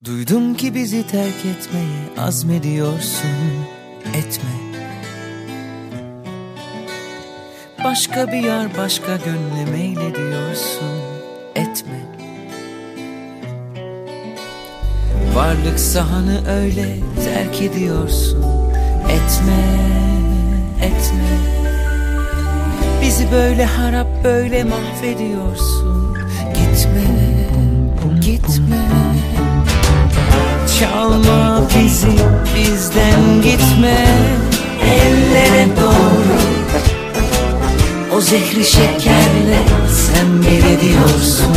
Duydum ki bizi terk etmeye azmediyorsun, etme. Başka bir yer, başka gönle meylediyorsun, etme. Varlık sahanı öyle terk ediyorsun, etme, etme. Bizi böyle harap böyle mahvediyorsun, gitme, gitme. Çalma bizi, bizden gitme, ellere doğru. O zehri şekerle sen bir ediyorsun.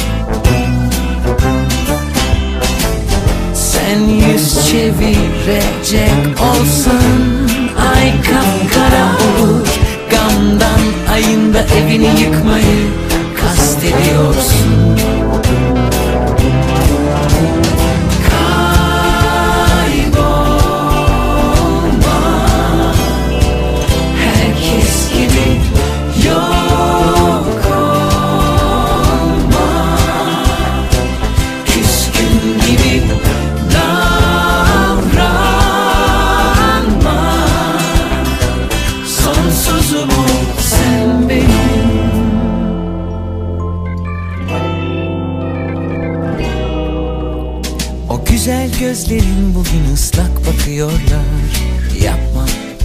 Sen yüz çevirecek olsan ay kapkara olur. Gamdan ayında evini yıkmayı kastediyorsun. O güzel gözlerin bugün ıslak bakıyorlar, yapma.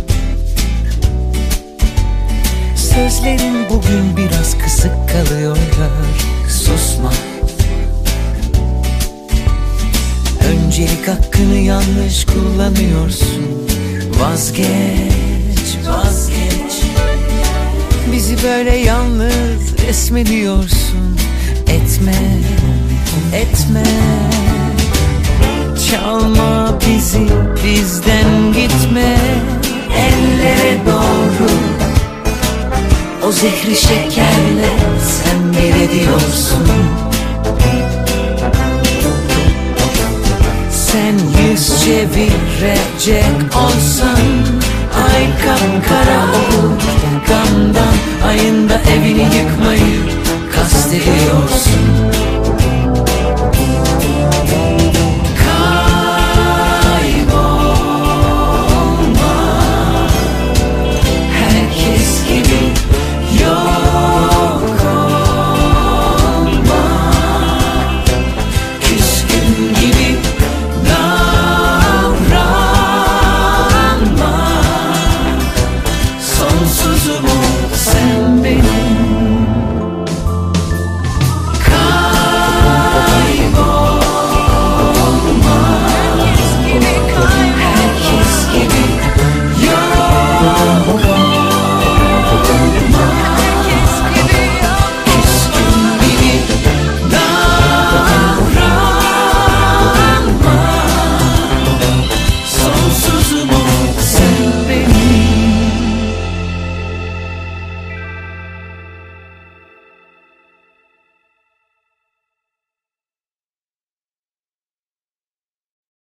Sözlerin bugün biraz kısık kalıyorlar, susma. Öncelik hakkını yanlış kullanıyorsun, vazgeç, vazgeç. Bizi böyle yalnız resmediyorsun, etme, etme. Çalma bizi, bizden gitme, ellere doğru. O zehri şekerle sen bir ediyorsun. Sen yüz çevirecek olsan ay kapkara olur. Gamdan ayında evini yıkmayı kastediyorsun.